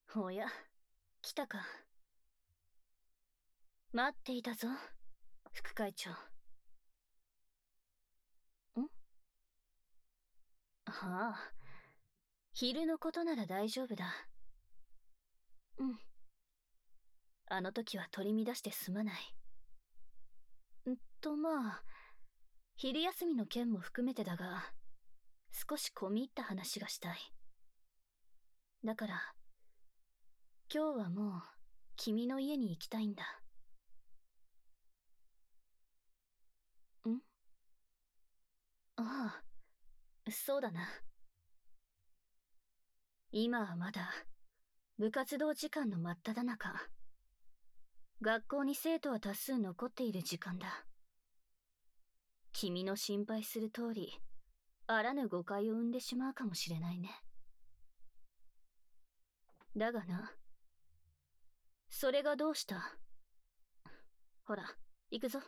おや、来たか。待っていたぞ、副会長。はあ、昼のことなら大丈夫だ。うん。あの時は取り乱してすまない。まあ、昼休みの件も含めてだが、少し込み入った話がしたい。だから、今日はもう、君の家に行きたいんだ。ああ、そうだな。今はまだ、部活動時間の真っ只中。学校に生徒は多数残っている時間だ。君の心配する通り、あらぬ誤解を生んでしまうかもしれないね。だがな、それがどうした？ほら、行くぞ。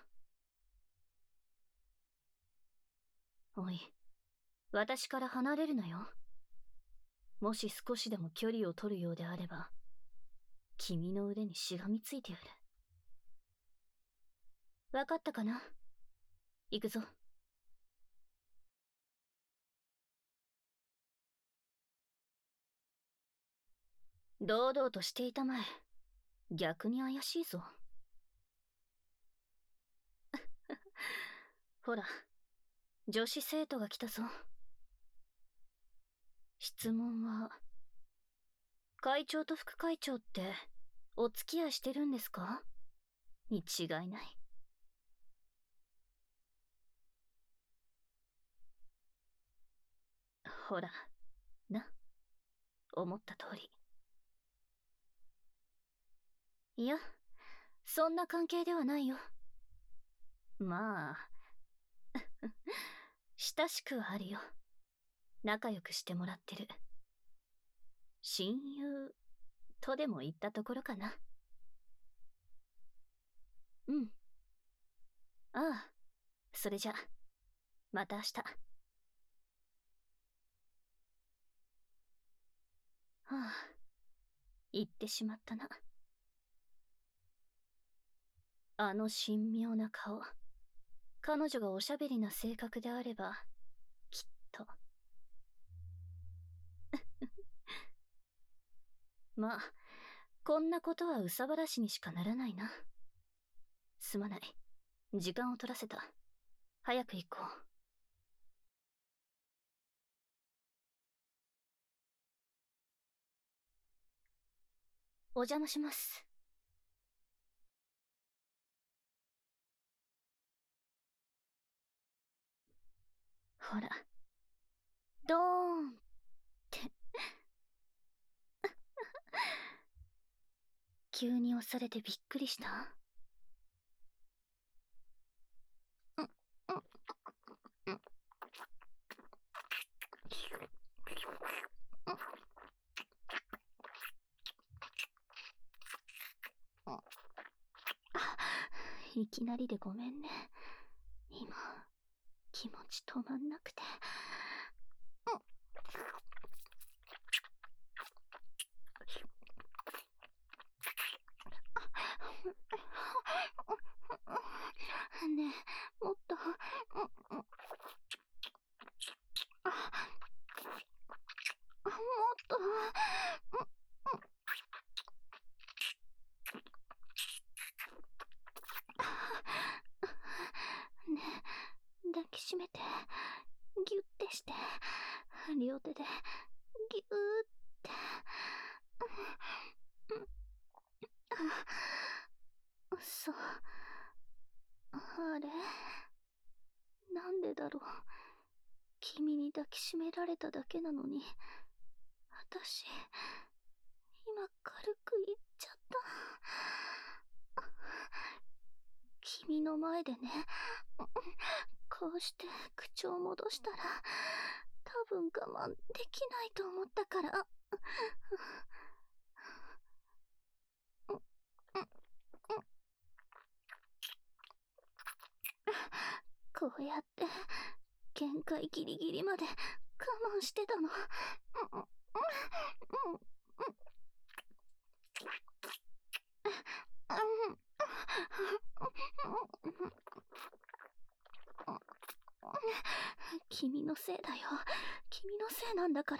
おい、私から離れるなよ。もし少しでも距離を取るようであれば、君の腕にしがみついてやる。わかったかな？行くぞ。堂々としていたまえ。逆に怪しいぞ。ほら、女子生徒が来たぞ。質問は、会長と副会長ってお付き合いしてるんですか？に違いない。ほら、な、思った通り。いや、そんな関係ではないよ。まあ、親しくはあるよ。仲良くしてもらってる。親友とでも言ったところかな。うん。ああ、それじゃ、また明日。はあ、言ってしまったな。あの神妙な顔。彼女がおしゃべりな性格であれば、きっと。まあ、こんなことは憂さ晴らしにしかならないな。すまない。時間を取らせた。早く行こう。お邪魔します。ほら、ドーンって。急に押されてびっくりした？いきなりでごめんね。今、気持ち止まんなくて。ねえ、もっと。もっと。ねえ、抱きしめて、ギュッてして、両手で、ギューって。そう。あれ、なんでだろう。君に抱きしめられただけなのに、私、今軽く言っちゃった。君の前でね、こうして口を戻したら、多分我慢できないと思ったから。こうやって限界ギリギリまで我慢してたの。 君のせいだよ。君のせいなんだから。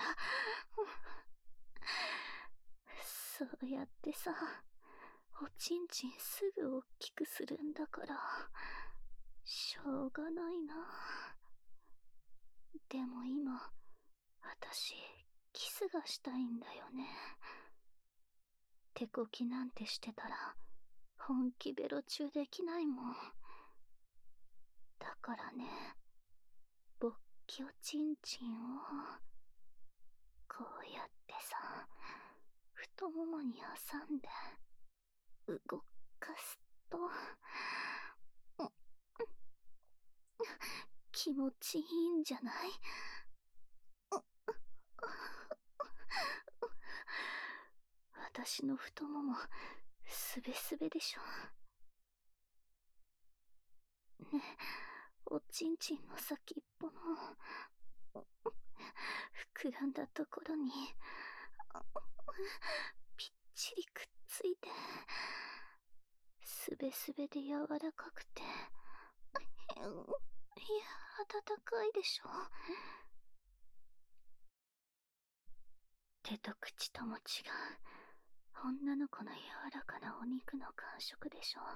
そうやってさ、おちんちんすぐ大きくするんだから、しょうがないな。でも今、私、キスがしたいんだよね。手こきなんてしてたら、本気ベロ中できないもん。だからね、勃起おちんちんを、こうやってさ、太ももに挟んで、動かすと、気持ちいいんじゃない？私の太もも、すべすべでしょ。ね、おちんちんの先っぽの、膨らんだところに、ぴっちりくっついて、すべすべで柔らかくて、いや、温かいでしょ。手と口とも違う、女の子の柔らかなお肉の感触でしょ。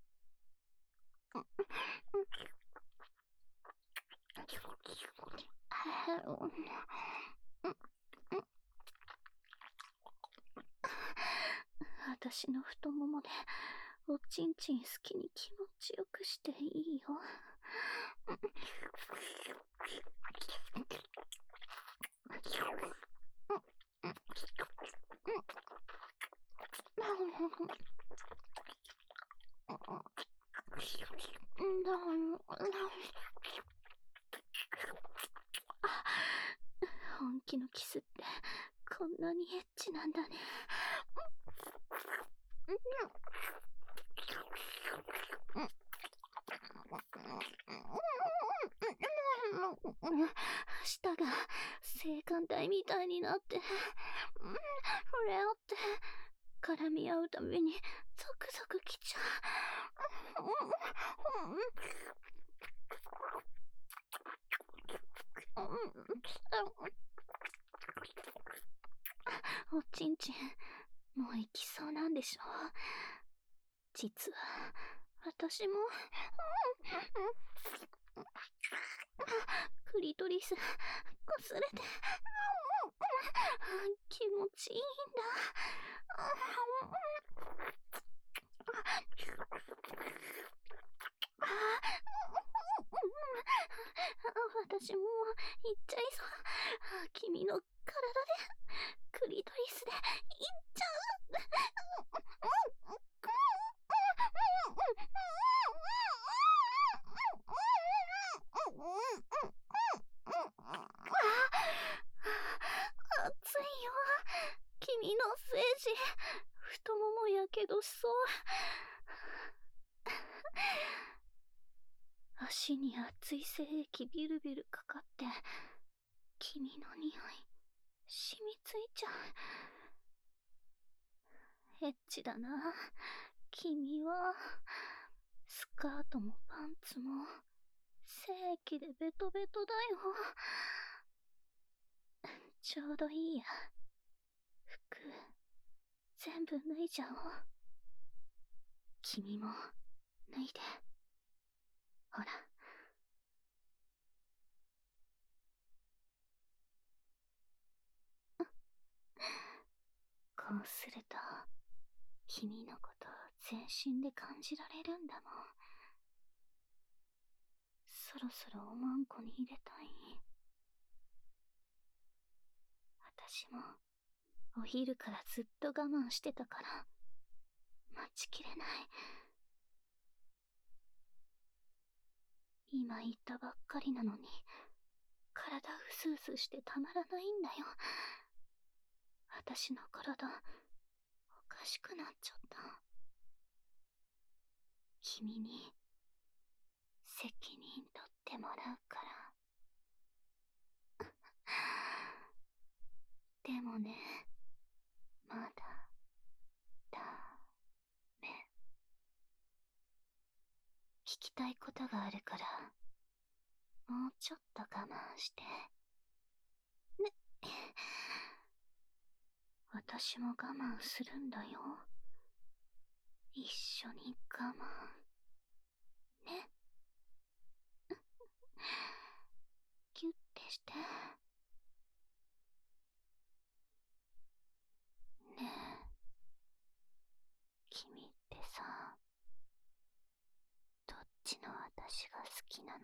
私の太ももでおちんちん好きに気持ちよくしていいよ。本気のキスってこんなにエッチなんだね。舌が性感帯みたいになって、フレオって絡み合うたびにゾクゾクきちゃう。おちんちん、もう行きそうなんでしょ。実は、私も、クリトリス、擦れて、気持ちいいんだ。私も行っちゃいそう。君の体で、クリトリスで行っちゃ熱いよ。君の精子、太ももやけどしそう。足に熱い精液ビルビルかかって、君の匂い、染みついちゃう。エッチだな。君は、スカートもパンツも、精液でベトベトだよ。ちょうどいいや。服、全部脱いじゃおう。君も、脱いで。ほら。こうすると、君のことを全身で感じられるんだもん。そろそろおまんこに入れたい。私も、お昼からずっと我慢してたから、待ちきれない。今言ったばっかりなのに、体うすうすしてたまらないんだよ。私の体、おかしくなっちゃった。君に、責任取ってもらうから。でもね、まだ、ダメ。聞きたいことがあるから、 もうちょっと我慢して。ね。私も我慢するんだよ。一緒に我慢。ね。キュッてして。ねえ。君ってさ、どっちの私が好きなの？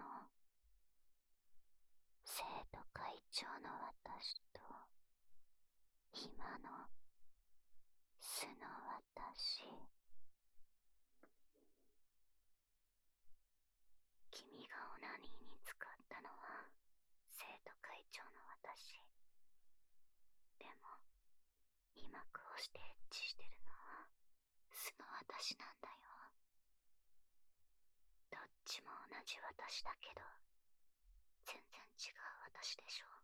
生徒会長の私と、今の素の私。君がオナニーに使ったのは生徒会長の私。でも今こうしてエッチしてるのは素の私なんだよ。どっちも同じ私だけど全然違う私でしょ。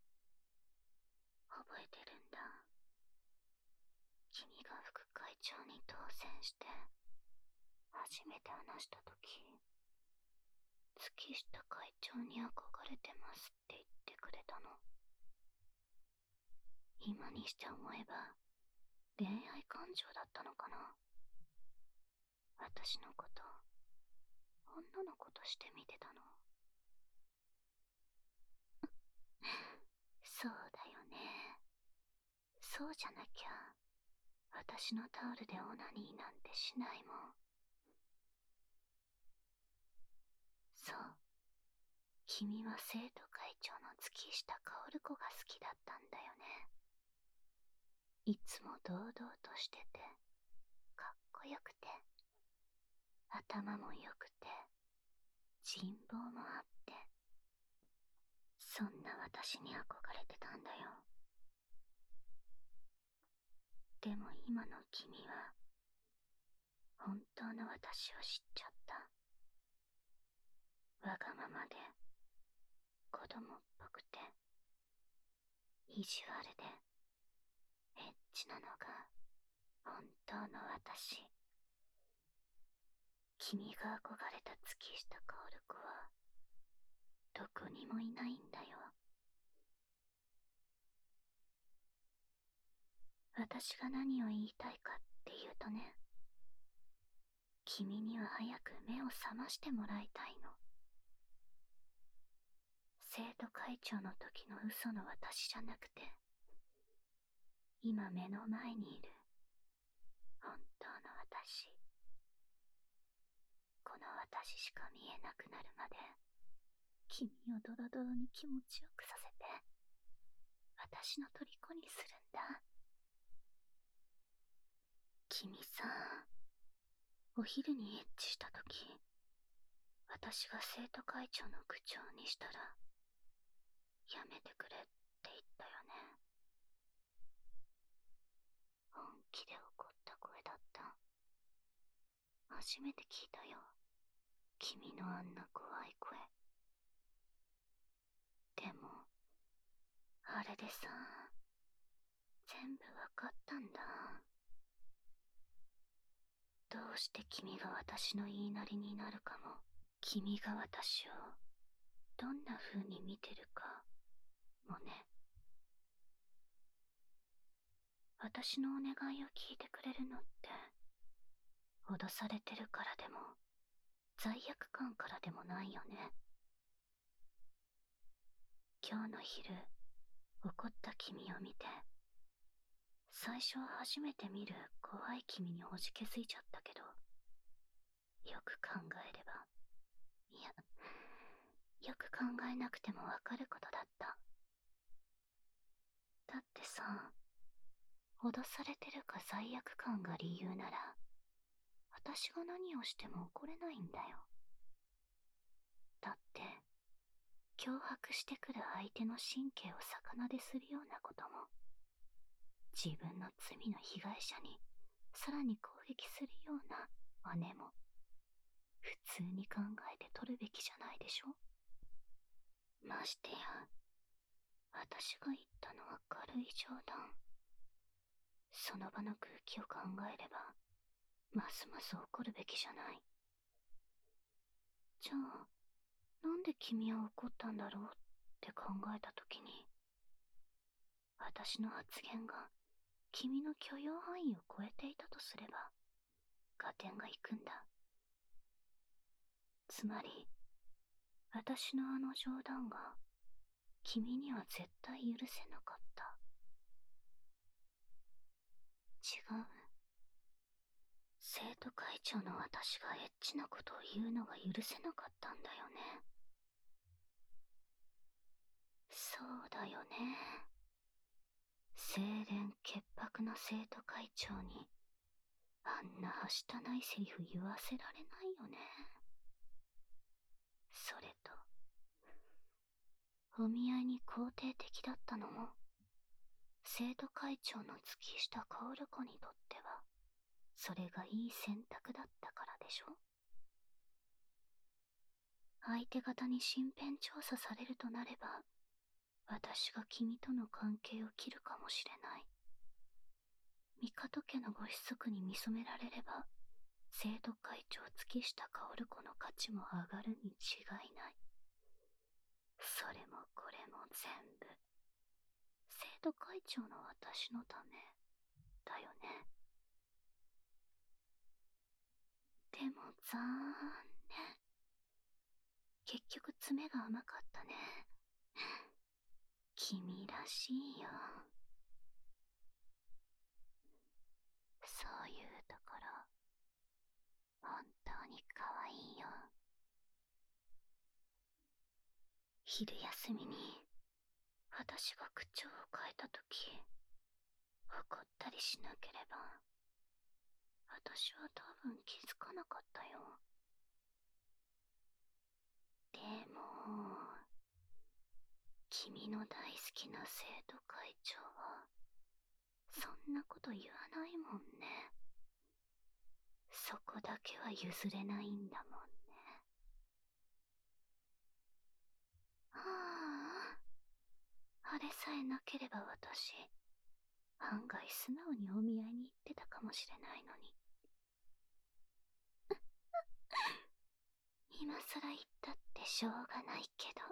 覚えてるんだ。君が副会長に当選して初めて話した時、月下会長に憧れてますって言ってくれたの。今にして思えば恋愛感情だったのかな。私のこと女の子として見てたの。そうだよね。そうじゃなきゃ私のタオルでオナニーなんてしないもん。そう、君は生徒会長の月下薫子が好きだったんだよね。いつも堂々としててかっこよくて頭も良くて人望もあって、そんな私に憧れてたんだよ。でも今の君は本当の私を知っちゃった。わがままで子供っぽくて意地悪でエッチなのが本当の私。君が憧れた月下薫子はどこにもいないんだよ。私が何を言いたいかっていうとね、君には早く目を覚ましてもらいたいの。生徒会長の時の嘘の私じゃなくて、今目の前にいる本当の私。この私しか見えなくなるまで君をドロドロに気持ちよくさせて私の虜にするんだ。君さ、お昼にエッチした時、私が生徒会長の口調にしたらやめてくれって言ったよね。本気で怒った声だった。初めて聞いたよ、君のあんな怖い声。でもあれでさ、全部わかったんだ。どうして君が私の言いなりになるかも、君が私をどんな風に見てるかもね。私のお願いを聞いてくれるのって脅されてるからでも罪悪感からでもないよね。今日の昼怒った君を見て、最初は初めて見る怖い君におじけづいちゃったけど、よく考えれば、いや、よく考えなくてもわかることだった。だってさ、脅されてるか罪悪感が理由なら、私が何をしても怒れないんだよ。だって、脅迫してくる相手の神経を逆なでするようなことも、自分の罪の被害者にさらに攻撃するような真似も、普通に考えて取るべきじゃないでしょ。ましてや、私が言ったのは軽い冗談。その場の空気を考えれば、ますます怒るべきじゃない。じゃあ、 なんで君は怒ったんだろうって考えたときに、私の発言が君の許容範囲を超えていたとすれば、合点がいくんだ。つまり、私のあの冗談が君には絶対許せなかった。違う。生徒会長の私がエッチなことを言うのが許せなかったんだよね。そうだよね。清廉潔白な生徒会長にあんなはしたないセリフ言わせられないよね。それと、お見合いに肯定的だったのも、生徒会長の月下薫子にとっては、それがいい選択だったからでしょ。相手方に身辺調査されるとなれば、私が君との関係を切るかもしれない。帝家のご子息に見初められれば、生徒会長月下薫子の価値も上がるに違いない。それもこれも全部、生徒会長の私のため、だよね。でも残念。結局詰めが甘かったね。君らしいよ。そういうところ、本当に可愛いよ。昼休みに、私が口調を変えたとき、怒ったりしなければ、私は多分気づかなかったよ。でも、君の大好きな生徒会長は、そんなこと言わないもんね。そこだけは譲れないんだもんね。はあ、あれさえなければ私、案外素直にお見合いに行ってたかもしれないのに。今更言ったってしょうがないけど。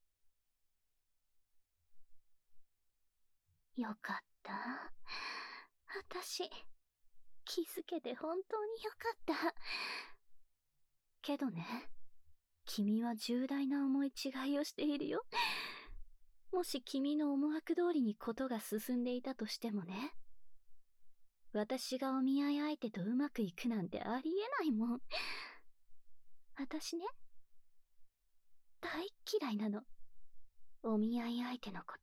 よかった。私、気づけて本当によかった。けどね、君は重大な思い違いをしているよ。もし君の思惑通りにことが進んでいたとしてもね、私がお見合い相手とうまくいくなんてありえないもん。私ね、大嫌いなの。お見合い相手のこと。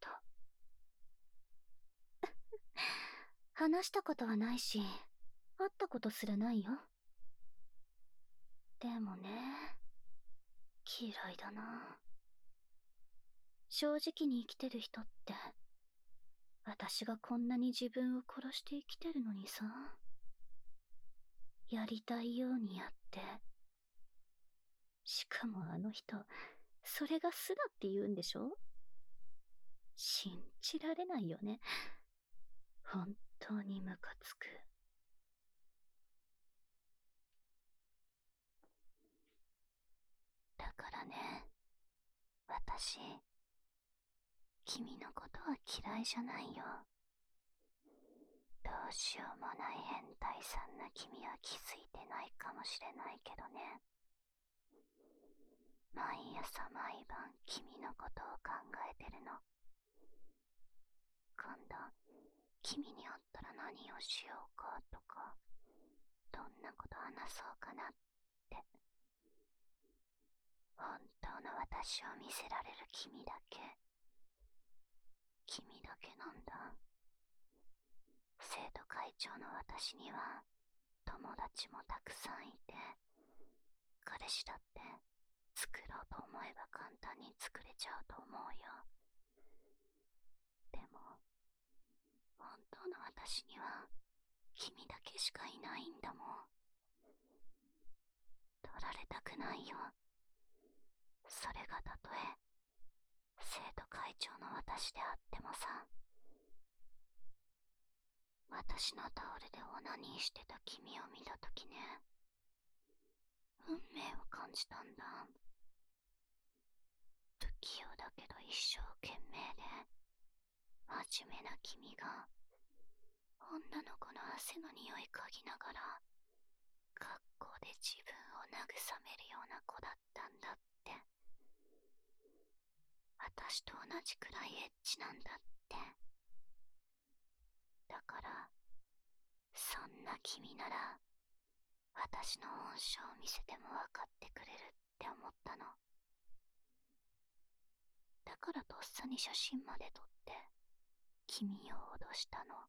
話したことはないし、会ったことすらないよ。でもね、嫌いだな。正直に生きてる人って、私がこんなに自分を殺して生きてるのにさ、やりたいようにやって、しかもあの人、それが素だって言うんでしょ？信じられないよね。本当にムカつく。だからね、私、君のことは嫌いじゃないよ。どうしようもない変態さんな君は気づいてないかもしれないけどね。毎朝毎晩君のことを考えてるの。今度、君に会ったら何をしようかとか、どんなこと話そうかなって。本当の私を見せられる君だけ。君だけなんだ。生徒会長の私には友達もたくさんいて、彼氏だって作ろうと思えば簡単に作れちゃうと思うよ。でも、本当の私には君だけしかいないんだもん。取られたくないよ。それがたとえ生徒会長の私であってもさ。私のタオルでオナニーしてた君を見たときね、運命を感じたんだ。 不器用だけど一生懸命で真面目な君が女の子の汗の匂い嗅ぎながら学校で自分を慰めるような子だったんだって。私と同じくらいエッチなんだって。だからそんな君なら私の本性を見せても分かってくれるって思ったの。だからとっさに写真まで撮って君を脅したの。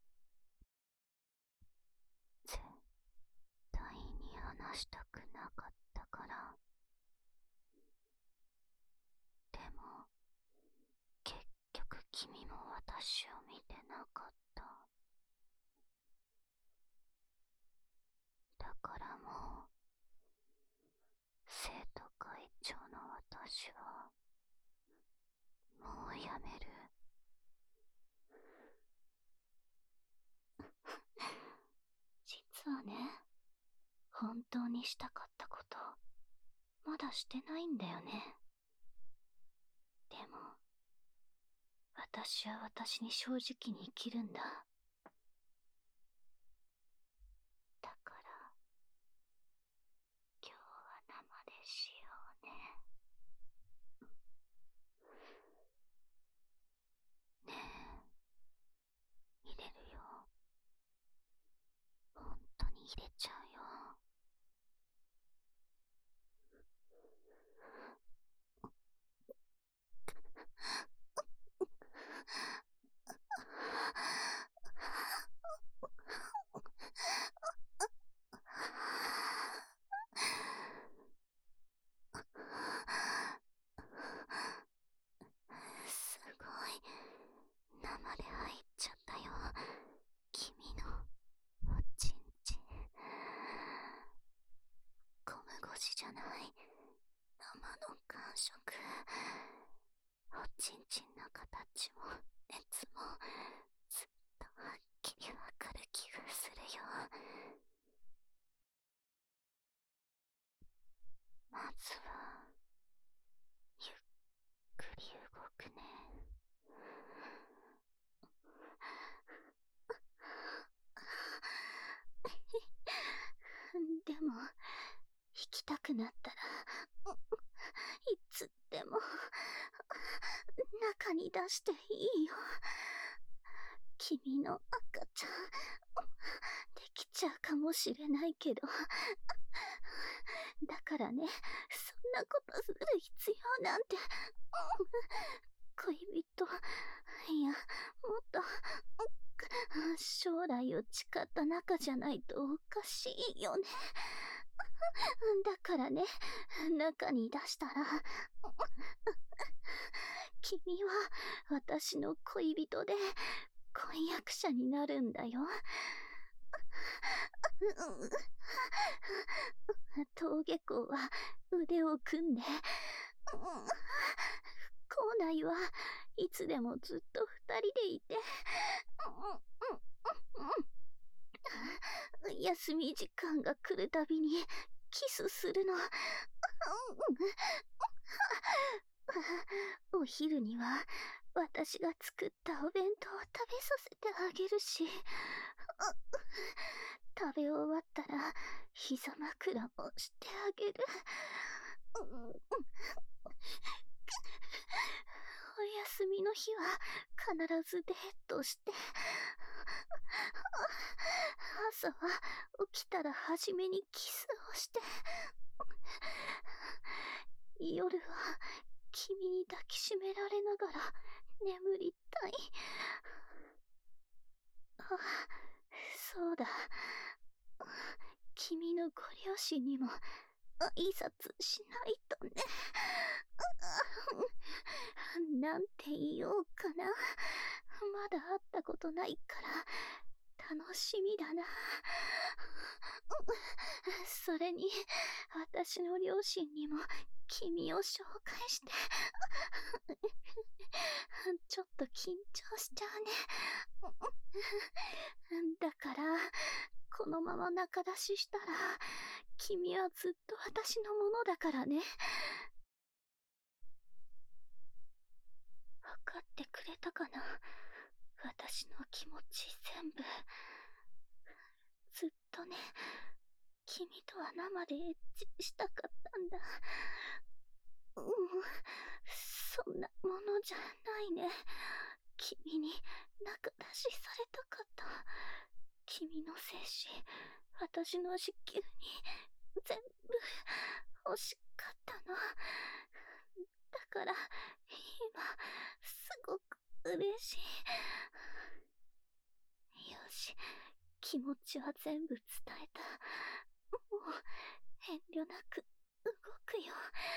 絶対に話したくなかったから。でも結局君も私を見てなかった。だからもう生徒会長の私はもうやめる。実はね、本当にしたかったことまだしてないんだよね。でも私は私に正直に生きるんだ。だから今日は生でしようね。ねえ、入れるよ。本当に入れちゃうよ。すごい生で入っちゃったよ、君のおちんちん。ゴムゴシじゃない、生の感触。おちんちんの形も熱もずっとはっきりわかる気がするよ。まずはゆっくり動くね。でも行きたくなったらいつでも中に出していいよ。君の赤ちゃんできちゃうかもしれないけど、だからね、そんなことする必要なんて。恋人、いや、もっと将来を誓った仲じゃないとおかしいよね。だからね、中に出したら君は私の恋人で婚約者になるんだよ。登下校は腕を組んで、校内はいつでもずっと二人でいて、休み時間が来るたびにキスするの。お昼には私が作ったお弁当を食べさせてあげるし、食べ終わったら膝枕もしてあげる。お休みの日は必ずデートして、朝は起きたら初めにキスをして、夜は君に抱きしめられながら眠りたい。あ、そうだ。君のご両親にも挨拶しないとね。なんて言おうかな。まだ会ったことないから楽しみだな。それに私の両親にも君を紹介して。ちょっと緊張しちゃうね。だからこのまま仲出ししたら君はずっと私のものだからね。 かってくれたかな。私の気持ち全部。ずっとね、君とは生でエッチしたかったんだ。そんなものじゃないね。君に仲出しされたかった。君の精子、私の子宮に全部欲しかったの。だから今すごく嬉しい。よし、気持ちは全部伝えた。もう遠慮なく動くよ。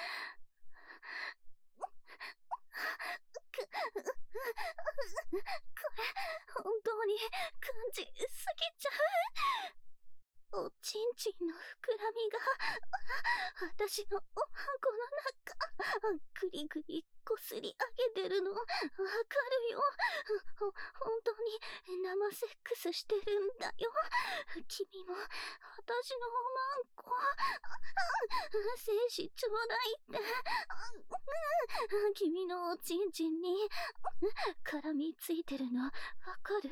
これ本当に感じすぎちゃう。おちんちんの膨らみが私のおはこの中ぐりぐりこすり上げてるのわかるよ。本当に生セックスしてるんだよ。君も私のおまんこ精子ちょうだいって君のおちんちんに絡みついてるのわかる？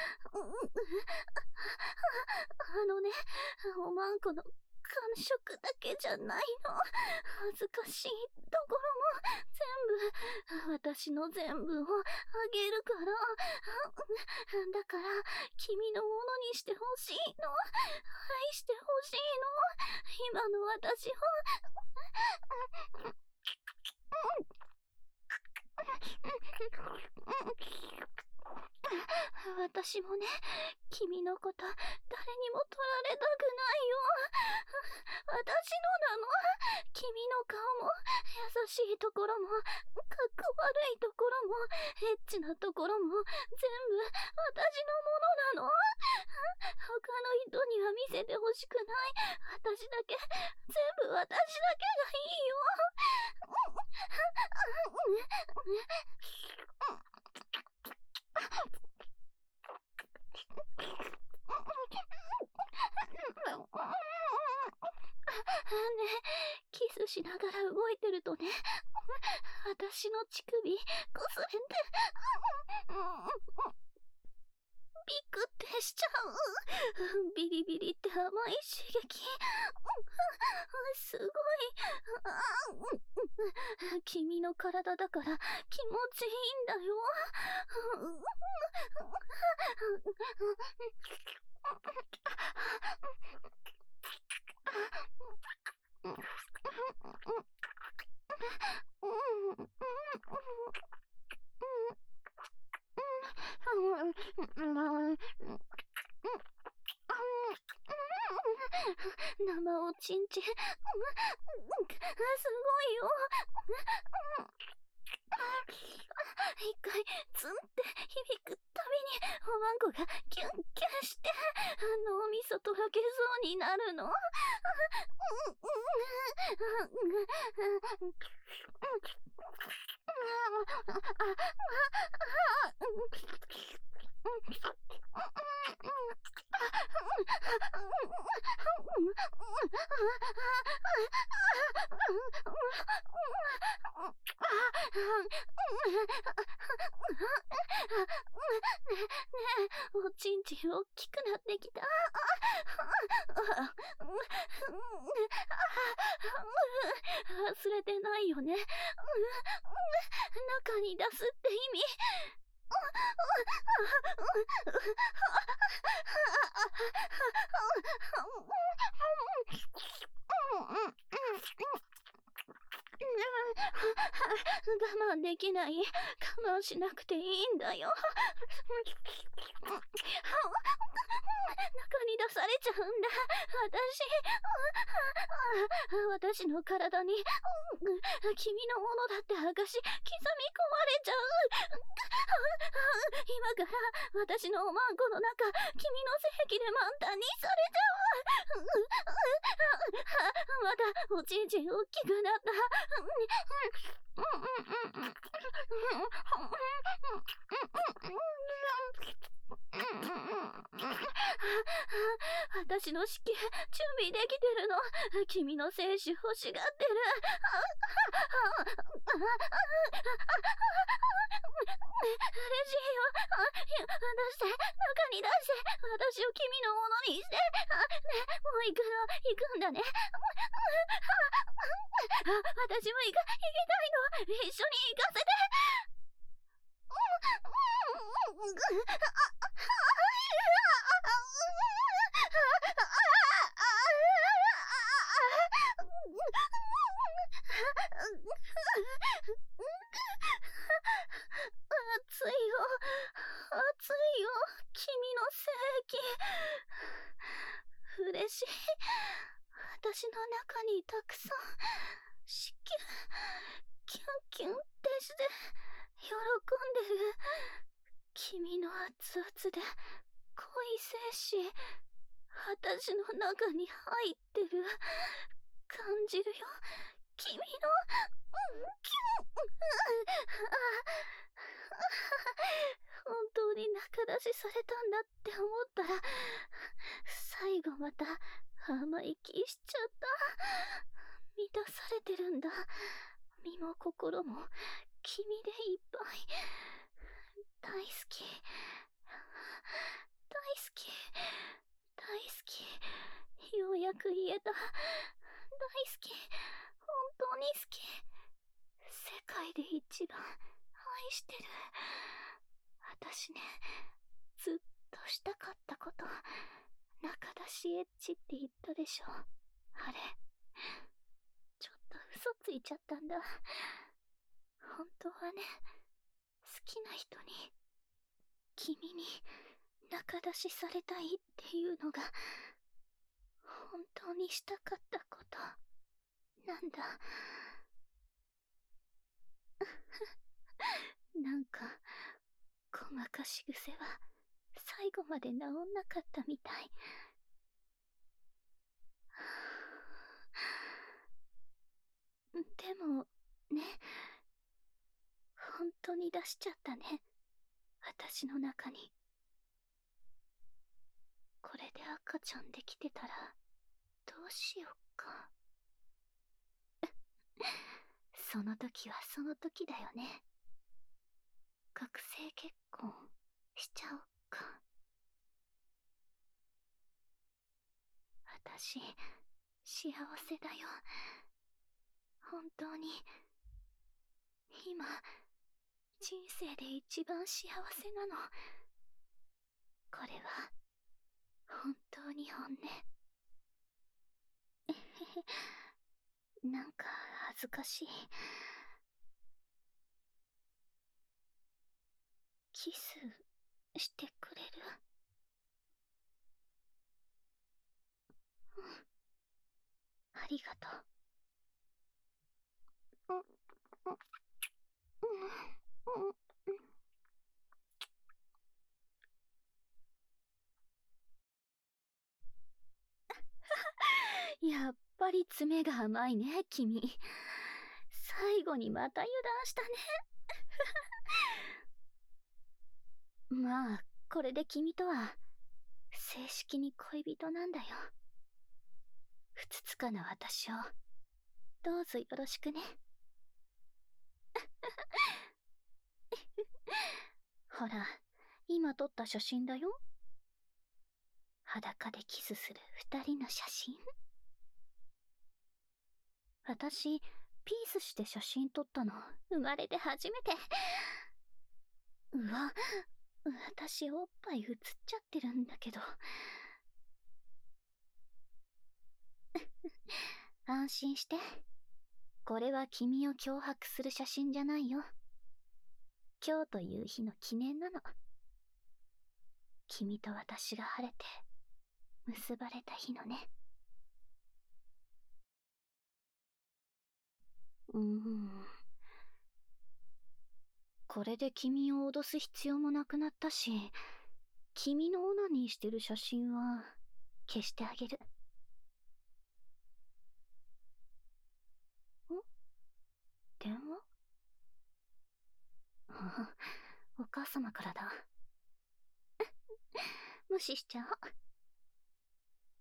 ね、おまんこの感触だけじゃないの。恥ずかしいところも全部私の全部をあげるから。だから君のものにしてほしいの。愛してほしいの。今の私を私もね、君のこと誰にも取られたくないよ。私のなの。君の顔も優しいところもかっこ悪いところもエッチなところも全部私のものなの。他の人には見せてほしくない。私だけ、全部私だけがいいよ。ね、キスしながら動いてるとね、私の乳首こすれてビクってしちゃう。ビリビリって甘い刺激。すごい。君の体だから気持ちいいんだよ。生おちんちんすごいよ。一回ツンって響くたびにおまんこがキュンキュンして脳みそとろけそうになるの。おちんちん大きくなってきた。忘れてないよね。中に出すって意味。我慢できない。我慢しなくていいんだよ。中に出されちゃうんだ。私の体に君のものだって証刻み込まれちゃう。今から私のおまんこの中、君の性器で満タンにされちゃう。まだおちんちん大きくなった。 私の子宮、準備できてるの。君の精子欲しがってる。嬉しいよ。出して、中に出して、私を君のものにして。ね、もう行くんだね。私も行きたいの。一緒に行かせて。熱いよ、熱いよ、君の精液。嬉しい。私の中にたくさん、子宮、キュンキュンってして、喜んでる。君の熱々で、濃い精子、私の中に入ってる。感じるよ。君の、キュン。本当に仲出しされたんだって思ったら、最後また甘い気しちゃった。満たされてるんだ。身も心も君でいっぱい。大好き。大好き。大好き。ようやく言えた。大好き。本当に好き。世界で一番愛してる。私ね、ずっとしたかったこと。中出しエッチって言ったでしょ。あれ、ちょっと嘘ついちゃったんだ。本当はね、好きな人に、君に中出しされたいっていうのが、本当にしたかったことなんだ。なんか、ごまかし癖は最後まで治んなかったみたい。でも、ね、本当に出しちゃったね。私の中に。これで赤ちゃんできてたら、どうしよっか。その時はその時だよね。学生結婚しちゃおっか。私、幸せだよ。本当に、今、人生で一番幸せなの。これは、本当に本音。えへへ、なんか恥ずかしい。キスしてくれる？うん、ありがとう。うん、うん、うん、うん、やっぱり爪が甘いね、君。最後にまた油断したね。まあ、これで君とは、正式に恋人なんだよ。ふつつかな私を、どうぞよろしくね。ほら、今撮った写真だよ。裸でキスする二人の写真。私、ピースして写真撮ったの、生まれて初めて。うわ、私おっぱい映っちゃってるんだけど。安心して。これは君を脅迫する写真じゃないよ。今日という日の記念なの。君と私が晴れて、結ばれた日のね。これで君を脅す必要もなくなったし、君のオナニーしてる写真は消してあげる。ん？電話？ああ、お母様からだ。無視しちゃおう。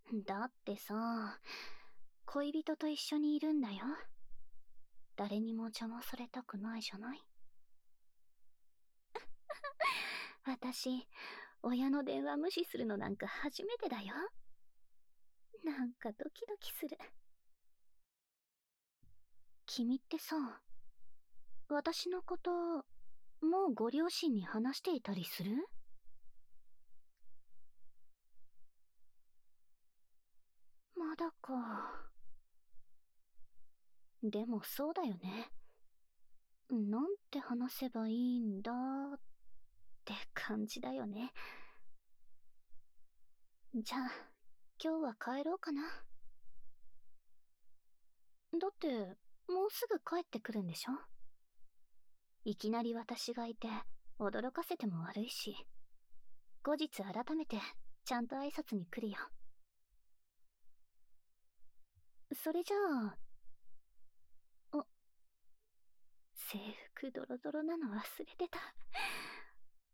だってさ、恋人と一緒にいるんだよ。誰にも邪魔されたくないじゃない。私、親の電話無視するのなんか初めてだよ。なんかドキドキする。君ってさ、私のこと、もうご両親に話していたりする？まだか。でもそうだよね。なんて話せばいいんだって感じだよね。じゃあ、今日は帰ろうかな。だって、もうすぐ帰ってくるんでしょ？いきなり私がいて、驚かせても悪いし、後日改めて、ちゃんと挨拶に来るよ。それじゃあ、あ、制服ドロドロなの忘れてた。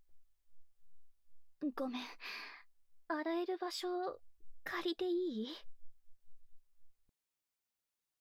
ごめん、洗える場所、借りていい？